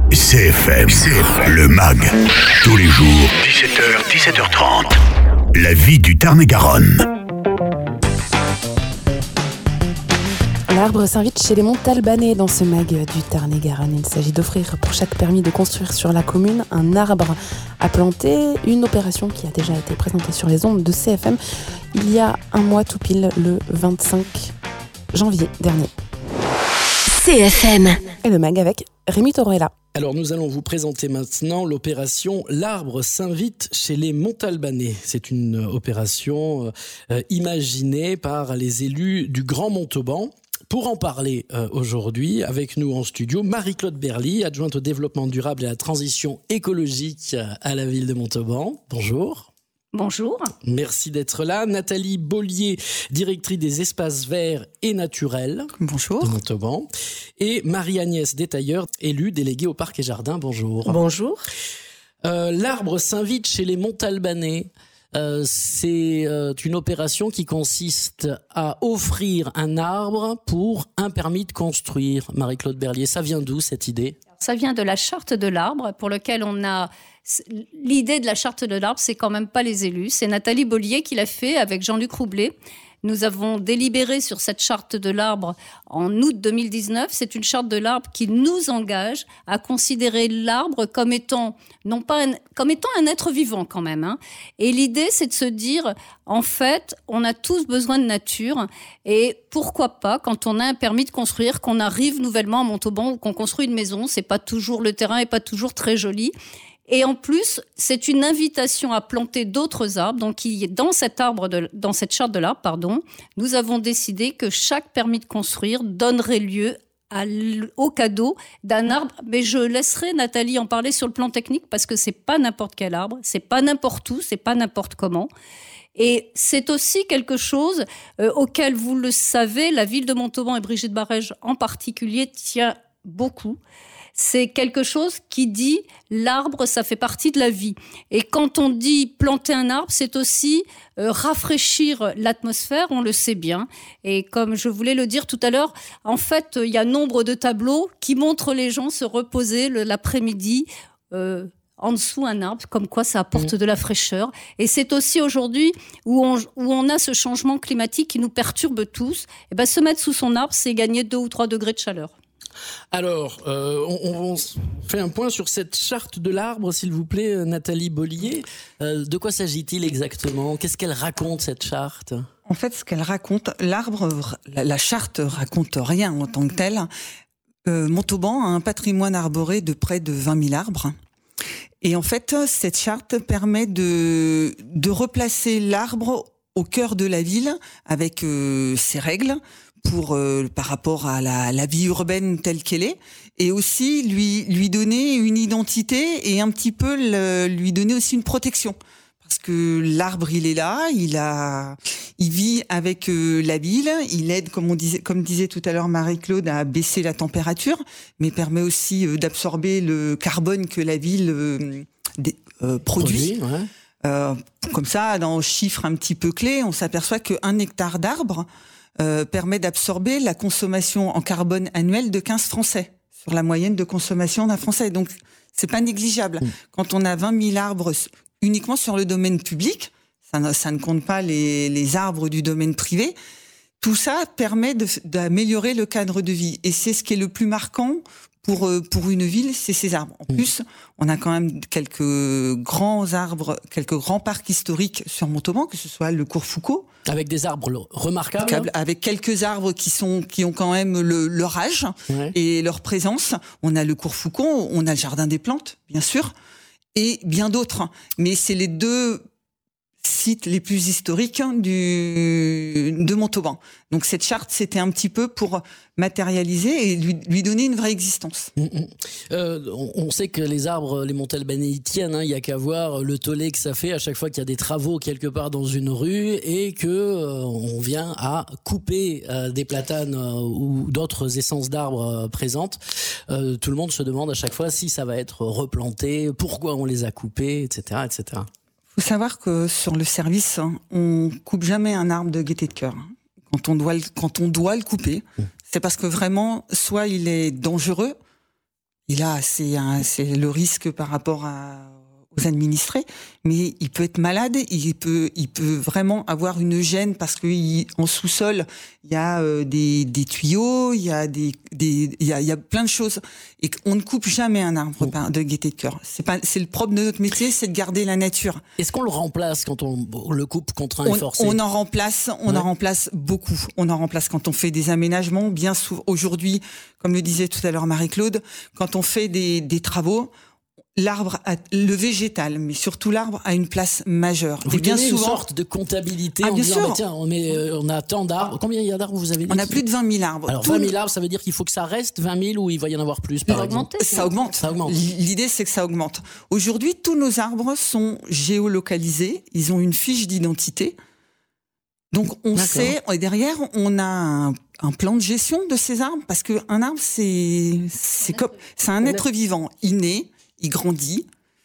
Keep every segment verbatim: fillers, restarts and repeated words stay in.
C F M, C F M, le M A G, tous les jours, dix-sept heures, dix-sept heures trente. La vie du Tarn-et-Garonne. L'arbre s'invite chez les Montalbanais dans ce M A G du Tarn-et-Garonne. Il s'agit d'offrir pour chaque permis de construire sur la commune un arbre à planter, une opération qui a déjà été présentée sur les ondes de C F M il y a un mois tout pile, le vingt-cinq janvier dernier. C F M. Et le M A G avec Rémi Torella. Alors nous allons vous présenter maintenant l'opération L'arbre s'invite chez les Montalbanais. C'est une opération euh, imaginée par les élus du Grand Montauban. Pour en parler euh, aujourd'hui, avec nous en studio, Marie-Claude Berly, adjointe au développement durable et à la transition écologique à la ville de Montauban. Bonjour. Bonjour. Merci d'être là. Nathalie Beaulier, directrice des espaces verts et naturels. Bonjour. De Montauban. Et Marie-Agnès Détailleur, élue déléguée au Parc et Jardin. Bonjour. Bonjour. Euh, l'arbre s'invite chez les Montalbanais. Euh, c'est euh, une opération qui consiste à offrir un arbre pour un permis de construire. Marie-Claude Berlier, ça vient d'où cette idée ? Ça vient de la charte de l'arbre pour lequel on a... L'idée de la charte de l'arbre, c'est quand même pas les élus. C'est Nathalie Beaulier qui l'a fait avec Jean-Luc Roublet. Nous avons délibéré sur cette charte de l'arbre en août deux mille dix-neuf. C'est une charte de l'arbre qui nous engage à considérer l'arbre comme étant, non pas un, comme étant un être vivant quand même. Hein. Et l'idée, c'est de se dire, en fait, on a tous besoin de nature. Et pourquoi pas, quand on a un permis de construire, qu'on arrive nouvellement à Montauban ou qu'on construit une maison, c'est pas toujours, le terrain est pas toujours très joli. Et en plus, c'est une invitation à planter d'autres arbres. Donc, dans cet arbre, de, dans cette charte de l'arbre, pardon, nous avons décidé que chaque permis de construire donnerait lieu à, au cadeau d'un arbre. Mais je laisserai Nathalie en parler sur le plan technique parce que c'est pas n'importe quel arbre, c'est pas n'importe où, c'est pas n'importe comment. Et c'est aussi quelque chose euh, auquel, vous le savez, la ville de Montauban et Brigitte Barège en particulier tient beaucoup. C'est quelque chose qui dit l'arbre, ça fait partie de la vie. Et quand on dit planter un arbre, c'est aussi euh, rafraîchir l'atmosphère, on le sait bien. Et comme je voulais le dire tout à l'heure, en fait, il y a nombre de tableaux qui montrent les gens se reposer le, l'après-midi euh, en dessous un arbre, comme quoi ça apporte mmh. de la fraîcheur. Et c'est aussi aujourd'hui où on, où on a ce changement climatique qui nous perturbe tous. Et ben, se mettre sous son arbre, c'est gagner deux ou trois degrés de chaleur. Alors, euh, on, on fait un point sur cette charte de l'arbre, s'il vous plaît, Nathalie Beaulier. Euh, de quoi s'agit-il exactement ? Qu'est-ce qu'elle raconte, cette charte ? En fait, ce qu'elle raconte, l'arbre, la, la charte raconte rien en tant que telle. Euh, Montauban a un patrimoine arboré de près de vingt mille arbres. Et en fait, cette charte permet de, de replacer l'arbre au cœur de la ville avec euh, ses règles. Pour euh, par rapport à la, la vie urbaine telle qu'elle est, et aussi lui lui donner une identité et un petit peu le, lui donner aussi une protection, parce que l'arbre il est là, il a il vit avec euh, la ville, il aide comme on disait comme disait tout à l'heure Marie-Claude à baisser la température, mais permet aussi euh, d'absorber le carbone que la ville euh, des, euh, produit. produit ouais. euh, comme ça, dans chiffres un petit peu clés, on s'aperçoit qu'un hectare d'arbre Euh, permet d'absorber la consommation en carbone annuelle de quinze Français, sur la moyenne de consommation d'un Français. Donc, c'est pas négligeable. Mmh. Quand on a vingt mille arbres uniquement sur le domaine public, ça ne, ça ne compte pas les, les arbres du domaine privé, tout ça permet de, d'améliorer le cadre de vie. Et c'est ce qui est le plus marquant pour, pour une ville, c'est ces arbres. En plus, on a quand même quelques grands arbres, quelques grands parcs historiques sur Montauban, que ce soit le cours Foucault. Avec des arbres remarquables. Avec quelques arbres qui sont, qui ont quand même le, leur âge ouais. et leur présence. On a le cours Foucault, on a le jardin des plantes, bien sûr, et bien d'autres. Mais c'est les deux sites les plus historiques du, de Montauban. Donc cette charte, c'était un petit peu pour matérialiser et lui, lui donner une vraie existence. Mmh, mmh. Euh, on, on sait que les arbres, les Montalbanais y tiennent, hein, il n'y a qu'à voir le tollé que ça fait à chaque fois qu'il y a des travaux quelque part dans une rue et que euh, on vient à couper euh, des platanes euh, ou d'autres essences d'arbres euh, présentes. Euh, tout le monde se demande à chaque fois si ça va être replanté, pourquoi on les a coupés, et cetera, et cetera. Il faut savoir que sur le service, on coupe jamais un arbre de gaieté de cœur. Quand on doit le, quand on doit le couper, c'est parce que vraiment, soit il est dangereux, Et là, c'est, un, c'est le risque par rapport à, aux administrés. Mais il peut être malade, il peut, il peut vraiment avoir une gêne parce qu'en sous-sol, il y a euh, des, des tuyaux, il y a des, des, il y a, il y a plein de choses. Et on ne coupe jamais un arbre mmh. de gaieté de cœur. C'est pas, c'est le propre de notre métier, c'est de garder la nature. Est-ce qu'on le remplace quand on le coupe contraint et forcé ? On en remplace, on ouais. en remplace beaucoup. On en remplace quand on fait des aménagements. Bien souvent, aujourd'hui, comme le disait tout à l'heure Marie-Claude, quand on fait des, des travaux, l'arbre, a, le végétal, mais surtout l'arbre, a une place majeure. Vous et bien donnez souvent, une sorte de comptabilité ah, en bien disant, sûr. bah, tiens, on, met, euh, on a tant d'arbres. Combien il y a d'arbres, vous avez dit ? On a plus de vingt mille arbres. Alors, Tout vingt mille arbres, ça veut dire qu'il faut que ça reste vingt mille ou il va y en avoir plus, par exemple ? Ça augmente. Ça augmente. L'idée, c'est que ça augmente. Aujourd'hui, tous nos arbres sont géolocalisés. Ils ont une fiche d'identité. Donc, on D'accord. sait, et derrière, on a un, un plan de gestion de ces arbres, parce qu'un arbre, c'est, c'est, comme, c'est un être vivant. Il naît, il grandit,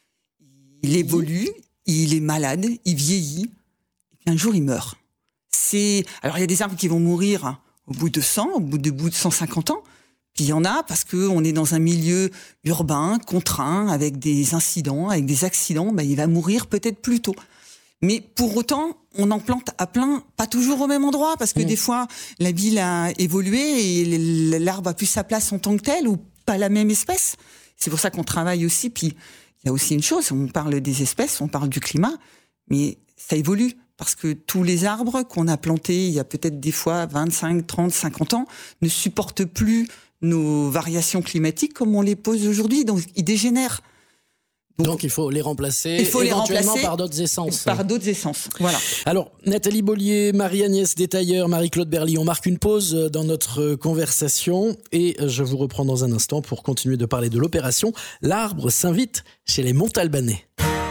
il évolue, il est malade, il vieillit, et puis un jour, il meurt. C'est, alors, il y a des arbres qui vont mourir au bout de cent, au bout de, bout de cent cinquante ans. Puis il y en a parce qu'on est dans un milieu urbain, contraint, avec des incidents, avec des accidents, ben, il va mourir peut-être plus tôt. Mais pour autant, on en plante à plein, pas toujours au même endroit, parce que mmh. des fois, la ville a évolué et l'arbre a plus sa place en tant que tel, ou pas la même espèce. C'est pour ça qu'on travaille aussi. Puis il y a aussi une chose, on parle des espèces, on parle du climat, mais ça évolue. Parce que tous les arbres qu'on a plantés il y a peut-être des fois vingt-cinq, trente, cinquante ans ne supportent plus nos variations climatiques comme on les pose aujourd'hui. Donc ils dégénèrent. Donc, Donc, il faut les remplacer il faut éventuellement les remplacer par d'autres essences. Par d'autres essences, voilà. Alors, Nathalie Beaulier, Marie-Agnès Détailleur, Marie-Claude Berly, on marque une pause dans notre conversation et je vous reprends dans un instant pour continuer de parler de l'opération. L'arbre s'invite chez les Montalbanais.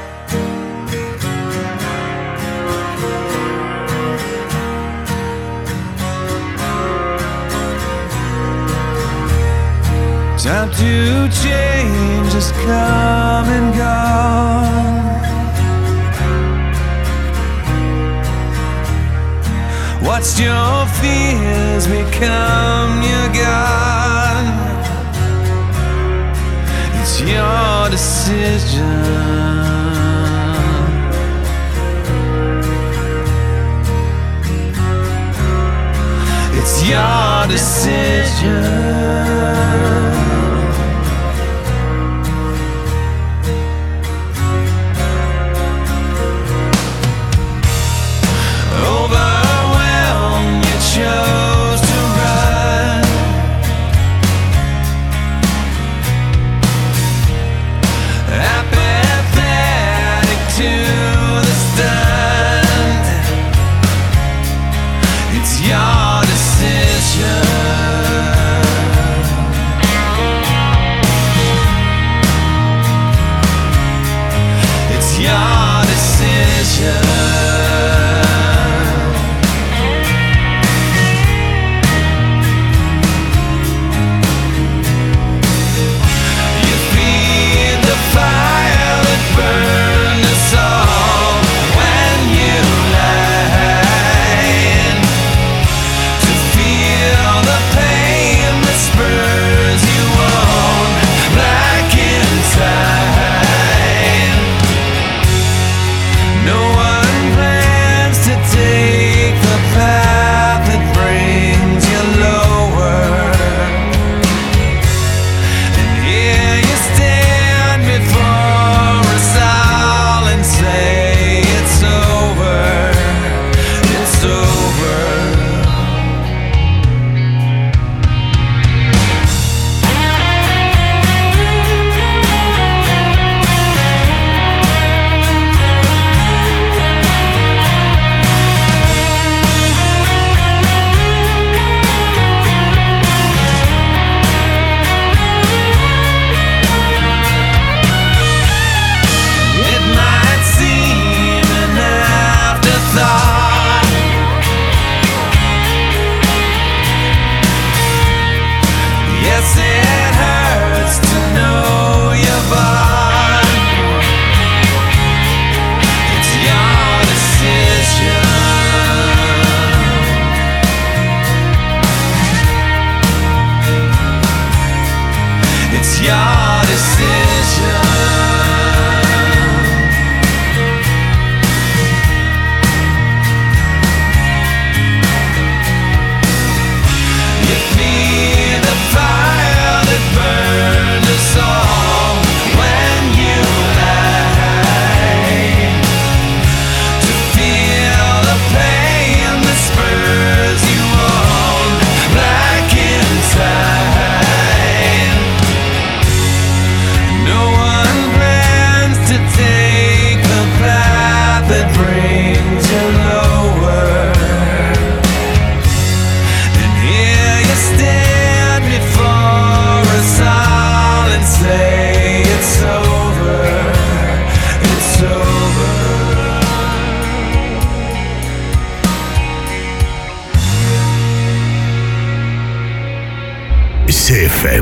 Time to change has come and gone. Watched your fears become your God. It's your decision. It's your decision. No one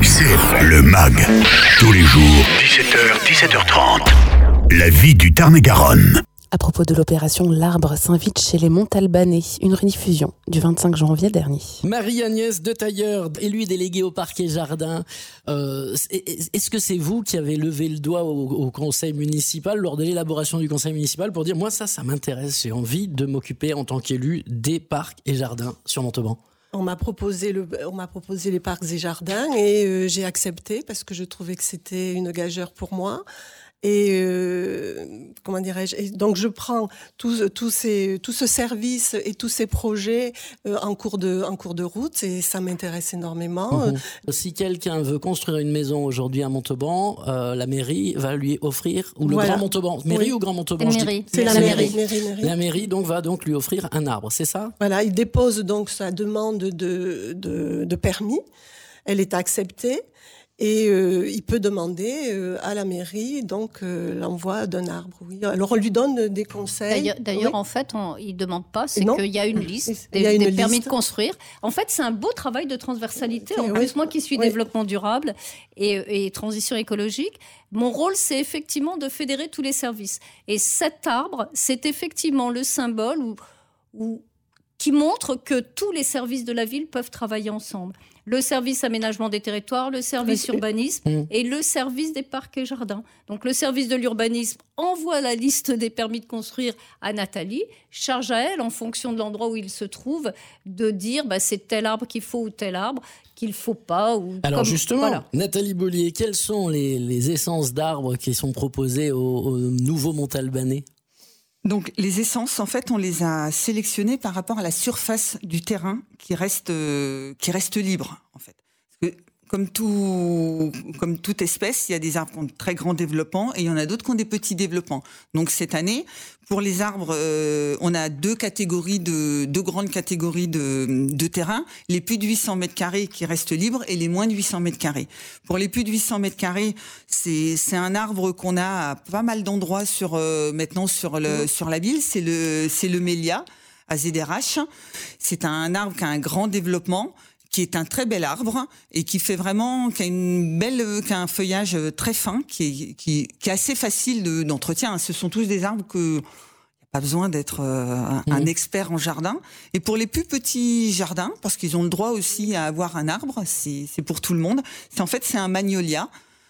C'est le MAG. Tous les jours, dix-sept heures, dix-sept heures trente. La vie du Tarn-et-Garonne. À propos de l'opération L'Arbre s'invite chez les Montalbanais, une rediffusion du vingt-cinq janvier dernier. Marie-Agnès de Tailleur, élue déléguée au Parc et Jardin. Euh, est-ce que c'est vous qui avez levé le doigt au, au conseil municipal lors de l'élaboration du conseil municipal pour dire moi ça, ça m'intéresse, j'ai envie de m'occuper en tant qu'élu des parcs et jardins sur Montauban? On m'a proposé le, on m'a proposé les parcs et jardins et euh, j'ai accepté parce que je trouvais que c'était une gageure pour moi. Et euh, comment dirais-je et donc je prends tout, tout, ces, tout ce service et tous ces projets euh, en, cours de, en cours de route et ça m'intéresse énormément. Mmh. Si quelqu'un veut construire une maison aujourd'hui à Montauban, euh, la mairie va lui offrir, ou le voilà. Grand Montauban, mairie oui. ou Grand Montauban C'est mairie. C'est la mairie. mairie. Mairie, mairie. La mairie donc va donc lui offrir un arbre, c'est ça? Voilà, il dépose donc sa demande de, de, de permis, elle est acceptée. Et euh, il peut demander euh, à la mairie donc euh, l'envoi d'un arbre. Oui. Alors on lui donne des conseils. D'ailleurs, d'ailleurs oui. en fait, on, il ne demande pas, c'est Non. qu'il y a une liste Il des, y a une des permis liste. de construire. En fait, c'est un beau travail de transversalité. En Oui. plus, moi qui suis Oui. développement durable et, et transition écologique, mon rôle, c'est effectivement de fédérer tous les services. Et cet arbre, c'est effectivement le symbole où, où, qui montre que tous les services de la ville peuvent travailler ensemble. Le service aménagement des territoires, le service Oui. urbanisme Mmh. et le service des parcs et jardins. Donc le service de l'urbanisme envoie la liste des permis de construire à Nathalie, charge à elle, en fonction de l'endroit où il se trouve, de dire bah, c'est tel arbre qu'il faut ou tel arbre qu'il ne faut pas. Ou Alors comme, justement, voilà. Nathalie Bollier, quelles sont les, les essences d'arbres qui sont proposées aux, aux nouveaux Montalbanais? Donc les essences, en fait, on les a sélectionnées par rapport à la surface du terrain qui reste euh, qui reste libre, en fait. Parce que comme tout comme toute espèce, il y a des arbres qui ont de très grands développements et il y en a d'autres qui ont des petits développements. Donc cette année, pour les arbres, euh, on a deux catégories de deux grandes catégories de de terrain, les plus de huit cents mètres carrés qui restent libres et les moins de huit cents mètres carrés. Pour les plus de huit cents mètres carrés, c'est c'est un arbre qu'on a à pas mal d'endroits sur euh, maintenant sur le sur la ville, c'est le c'est le Mélia à Z D R H. C'est un arbre qui a un grand développement, qui est un très bel arbre et qui fait vraiment, qui a une belle, qui a un feuillage très fin, qui est, qui, qui est assez facile de, d'entretien. Ce sont tous des arbres que, y a pas besoin d'être euh, un, mmh. un expert en jardin. Et pour les plus petits jardins, parce qu'ils ont le droit aussi à avoir un arbre, c'est, c'est pour tout le monde. C'est en fait, c'est un magnolia.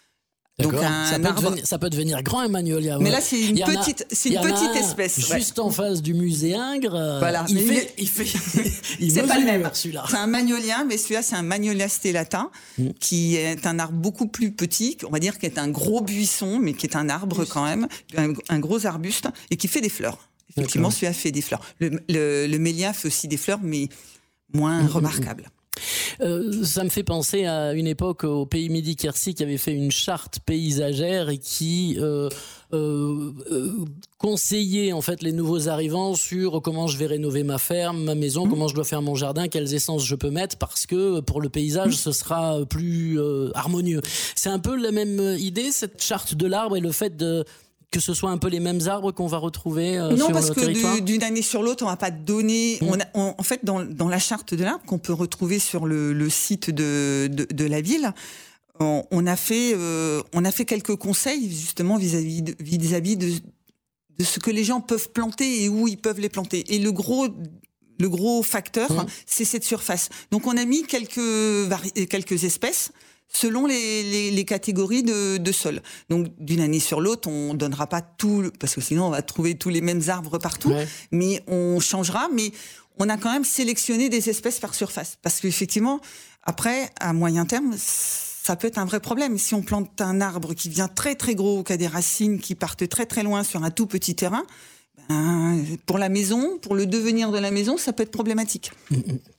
Donc un ça, peut arbre... devenir, ça peut devenir grand, un magnolia. Mais ouais. là, c'est une petite, a, c'est une petite espèce. Juste ouais. en face du musée Ingres. Voilà. Il mais fait, il fait, il c'est pas le même. Celui-là. C'est un magnolia, mais celui-là, c'est un magnolia stellata, mmh. qui est un arbre beaucoup plus petit, on va dire, qui est un gros buisson, mais qui est un arbre quand même, un, un gros arbuste, et qui fait des fleurs. Effectivement, D'accord. celui-là fait des fleurs. Le, le, le mélia fait aussi des fleurs, mais moins mmh. remarquables. Euh, ça me fait penser à une époque au Pays Midi-Quercy qui avait fait une charte paysagère et qui euh, euh, euh, conseillait en fait les nouveaux arrivants sur comment je vais rénover ma ferme, ma maison, mmh. comment je dois faire mon jardin, quelles essences je peux mettre parce que pour le paysage ce sera plus euh, harmonieux. C'est un peu la même idée, cette charte de l'arbre et le fait de que ce soit un peu les mêmes arbres qu'on va retrouver euh, non, sur parce le que territoire. Du, d'une année sur l'autre, on va pas donner. Mmh. On a, on, en fait, dans, dans la charte de l'arbre qu'on peut retrouver sur le, le site de, de, de la ville, on, on a fait, euh, on a fait quelques conseils justement vis-à-vis de, vis-à-vis de, de ce que les gens peuvent planter et où ils peuvent les planter. Et le gros. Le gros facteur, mmh. c'est cette surface. Donc, on a mis quelques vari- quelques espèces. Selon les, les, les catégories de, de sol. Donc, d'une année sur l'autre, on donnera pas tout, parce que sinon, on va trouver tous les mêmes arbres partout. Ouais. Mais on changera. Mais on a quand même sélectionné des espèces par surface. Parce qu'effectivement, après, à moyen terme, ça peut être un vrai problème. Si on plante un arbre qui devient très, très gros, qui a des racines qui partent très, très loin sur un tout petit terrain, ben, pour la maison, pour le devenir de la maison, ça peut être problématique. Mmh.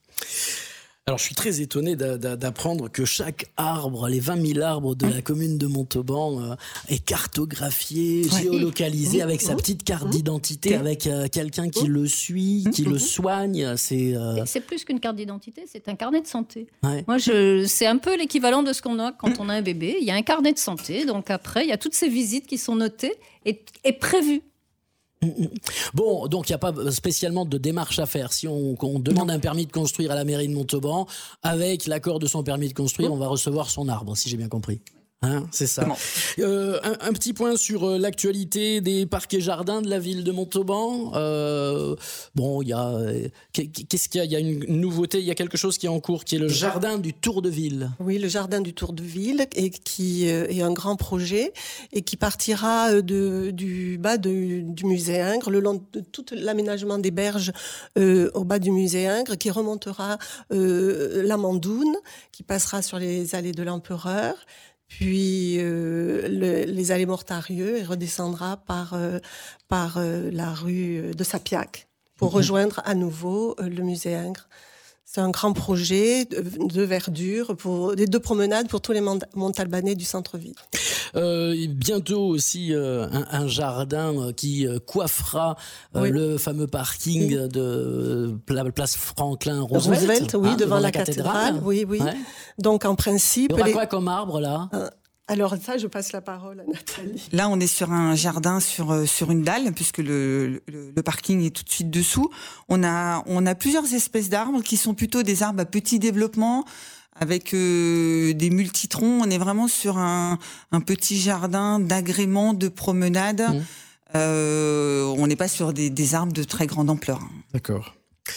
Alors, je suis très étonné d'apprendre que chaque arbre, les vingt mille arbres de la commune de Montauban, euh, est cartographié, ouais. géolocalisé, avec sa petite carte d'identité, avec euh, quelqu'un qui le suit, qui le soigne. C'est euh... c'est plus qu'une carte d'identité, c'est un carnet de santé. Ouais. Moi, je, c'est un peu l'équivalent de ce qu'on a quand on a un bébé. Il y a un carnet de santé, donc après, il y a toutes ces visites qui sont notées et, et prévues. Bon, donc il n'y a pas spécialement de démarche à faire. Si on, on demande non. un permis de construire à la mairie de Montauban, avec l'accord de son permis de construire, mmh. on va recevoir son arbre, si j'ai bien compris. Hein, c'est ça. Euh, un, un petit point sur euh, l'actualité des parcs et jardins de la ville de Montauban. Euh, bon, il y a euh, qu'est-ce qu'il y a ? Il y a une nouveauté, il y a quelque chose qui est en cours, qui est le jardin du Tour de Ville. Oui, le jardin du Tour de Ville, et qui euh, est un grand projet et qui partira de, du bas de, du musée Ingres, le long de tout l'aménagement des berges euh, au bas du musée Ingres, qui remontera euh, la Mandoune, qui passera sur les allées de l'Empereur. Puis euh, le, les allées Mortarieux et redescendra par, euh, par euh, la rue de Sapiac pour mmh. rejoindre à nouveau euh, le musée Ingres. C'est un grand projet de, de verdure, pour, des deux promenades pour tous les Montalbanais du centre-ville. Euh, bientôt aussi euh, un, un jardin qui euh, coiffera euh, oui. le fameux parking oui. de la place Franklin Roosevelt, Roosevelt oui, hein, devant, devant la, la cathédrale. cathédrale. Oui, oui. Ouais. Donc en principe, il y aura les... quoi comme arbre là euh, Alors ça, je passe la parole à Nathalie. Là, on est sur un jardin sur sur une dalle, puisque le, le, le parking est tout de suite dessous. On a on a plusieurs espèces d'arbres qui sont plutôt des arbres à petit développement, avec euh, des multitroncs. On est vraiment sur un, un petit jardin d'agrément, de promenade. Mmh. Euh, on n'est pas sur des, des arbres de très grande ampleur. D'accord.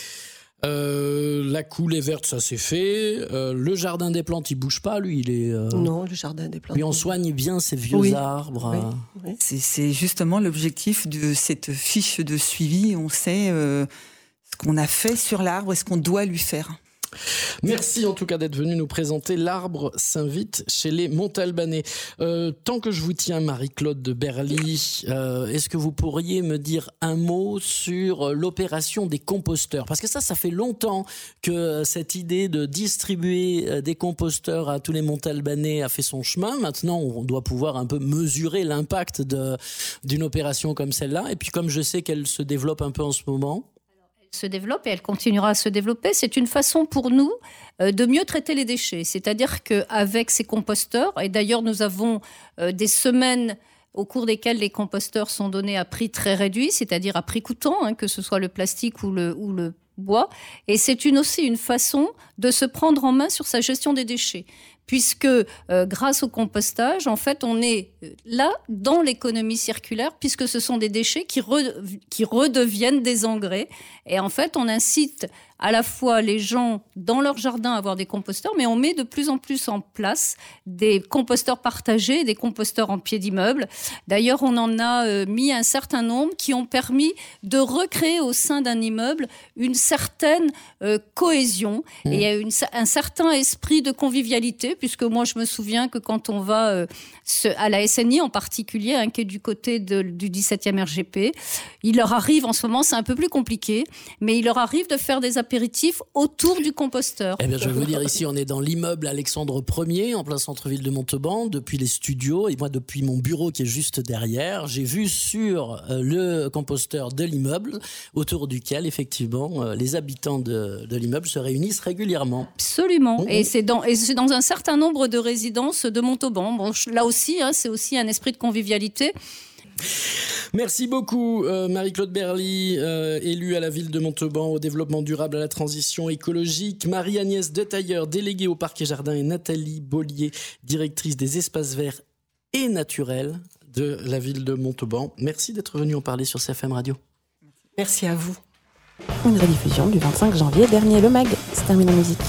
Euh, la coulée verte, ça c'est fait. Euh, le jardin des plantes, il bouge pas, lui, il est. Euh... Non, le jardin des plantes. Puis on soigne bien ces vieux oui. arbres. Oui. Oui. C'est, c'est justement l'objectif de cette fiche de suivi. On sait euh, ce qu'on a fait sur l'arbre et ce qu'on doit lui faire. Merci en tout cas d'être venu nous présenter L'Arbre s'invite chez les Montalbanais. Euh, tant que je vous tiens, Marie-Claude de Berly, euh, est-ce que vous pourriez me dire un mot sur l'opération des composteurs ? Parce que ça, ça fait longtemps que cette idée de distribuer des composteurs à tous les Montalbanais a fait son chemin. Maintenant, on doit pouvoir un peu mesurer l'impact de, d'une opération comme celle-là. Et puis comme je sais qu'elle se développe un peu en ce moment... se développe et elle continuera à se développer. C'est une façon pour nous euh, de mieux traiter les déchets. C'est-à-dire qu'avec ces composteurs, et d'ailleurs nous avons euh, des semaines au cours desquelles les composteurs sont donnés à prix très réduit, c'est-à-dire à prix coûtant, hein, que ce soit le plastique ou le, ou le bois. Et c'est une, aussi une façon de se prendre en main sur sa gestion des déchets. Puisque euh, grâce au compostage, en fait, on est là dans l'économie circulaire, puisque ce sont des déchets qui, re- qui redeviennent des engrais. Et en fait, on incite à la fois les gens dans leur jardin à avoir des composteurs, mais on met de plus en plus en place des composteurs partagés, des composteurs en pied d'immeuble. D'ailleurs, on en a euh, mis un certain nombre qui ont permis de recréer au sein d'un immeuble une certaine euh, cohésion mmh. et une, un certain esprit de convivialité, puisque moi, je me souviens que quand on va euh, se, à la S N I en particulier, hein, qui est du côté de, du dix-septième R G P, il leur arrive, en ce moment, c'est un peu plus compliqué, mais il leur arrive de faire des apéritifs autour du composteur. Eh bien, je vais vous dire, ici, on est dans l'immeuble Alexandre Ier, en plein centre-ville de Montauban, depuis les studios, et moi, depuis mon bureau qui est juste derrière, j'ai vu sur euh, le composteur de l'immeuble, autour duquel, effectivement, euh, les habitants de, de l'immeuble se réunissent régulièrement. Absolument. Mmh. Et, c'est dans, et c'est dans un certain nombre de résidences de Montauban. Bon, là aussi, hein, c'est aussi un esprit de convivialité. Merci beaucoup euh, Marie-Claude Berly, euh, élue à la ville de Montauban au développement durable, à la transition écologique, Marie-Agnès Detailleur, déléguée au parc et jardin, et Nathalie Bollier, directrice des espaces verts et naturels de la ville de Montauban. Merci d'être venue en parler sur C F M Radio. Merci à vous. Une rediffusion du vingt-cinq janvier dernier, le MAG. C'est terminé en musique.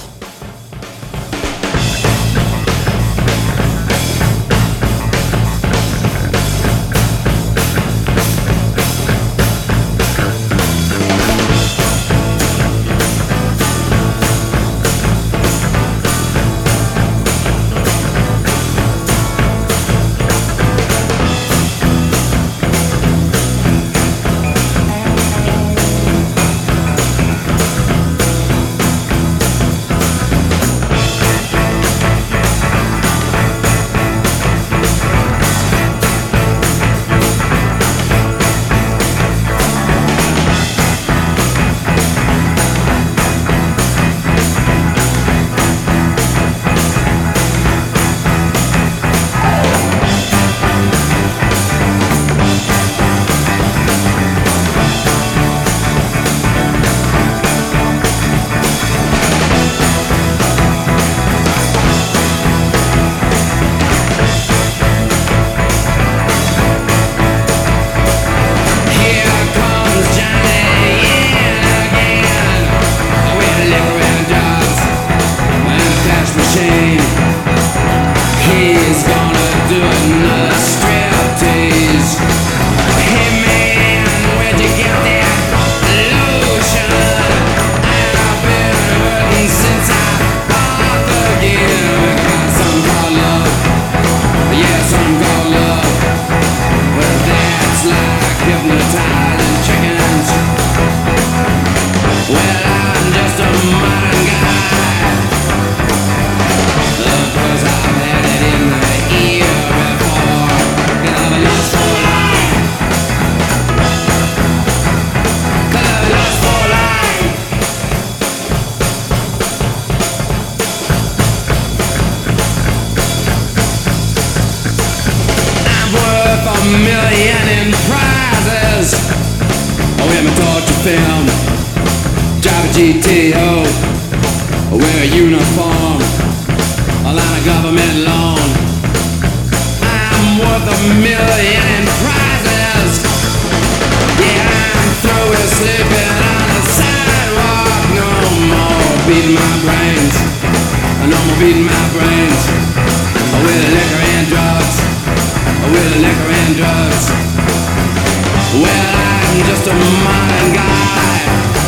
million in prizes. Oh, in my torture film, drive a G T O, wear a uniform, a line of government loan. I'm worth a million in prizes. Yeah, I'm through with sleeping on the sidewalk. No more beating my brains. No more beating my brains. With liquor and drugs. With liquor and drugs. Well, I'm just a modern guy.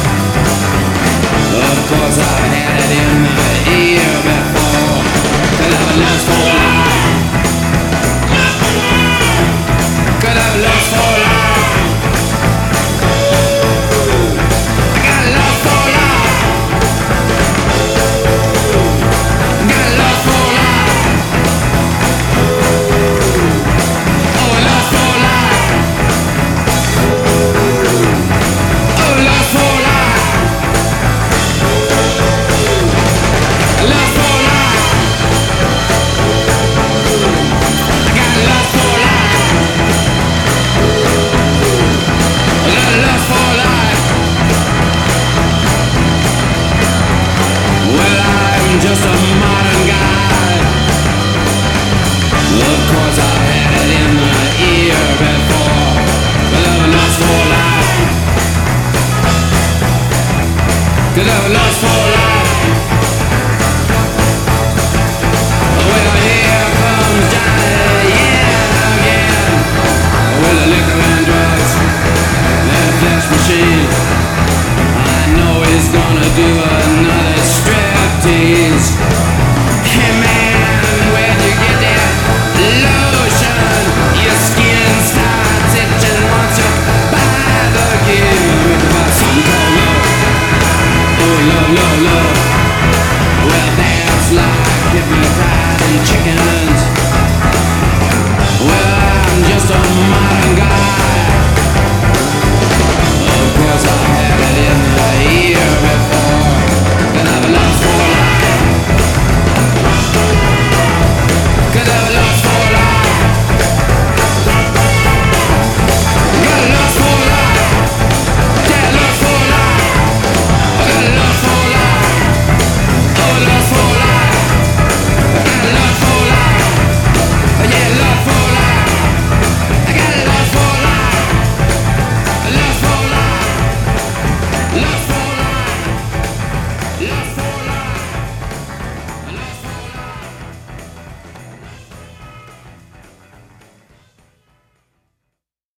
Of course I've had it in the ear before. Could have a lust for life. Could have a lust for life. I got a lust for life. Got a lust for life. Oh, a lust for life. Oh, lust for life. Lust for life. I got a lust for life. A little lust for life. Well, I'm just a modern guy. Of course I had it in the ear before. A little lust for life. A little lust for life. Well, here comes Johnny, yeah, again. With the liquor and drugs, that flesh machine. I know he's gonna do another striptease. Hey man, where'd you get that lotion? Your skin starts itching once you buy the gear. About something called love. Oh, love, love, love. Well, that's like hypnotizing chickens. Well, I'm just a modern guy.